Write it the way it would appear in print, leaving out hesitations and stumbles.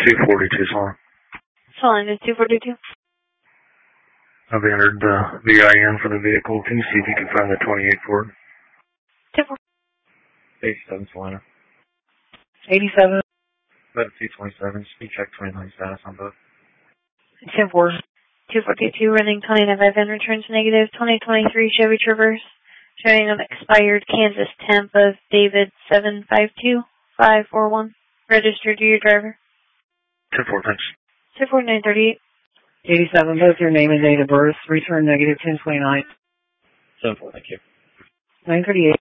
242 Solon. Solon is 242. I've entered the VIN for the vehicle. Can you see if you can find the 28 Ford? 2-4. 87 Solana. 87. But 227. Speed check 29 status on both. 10-4. 242 running 29 returns negative. 2023 Chevy Traverse. Showing an expired Kansas temp of David 752541. Registered to your driver. 10-4, thanks. 24938. 87. Both your name and date of birth. Return negative 1029. 7-4, thank you. 938.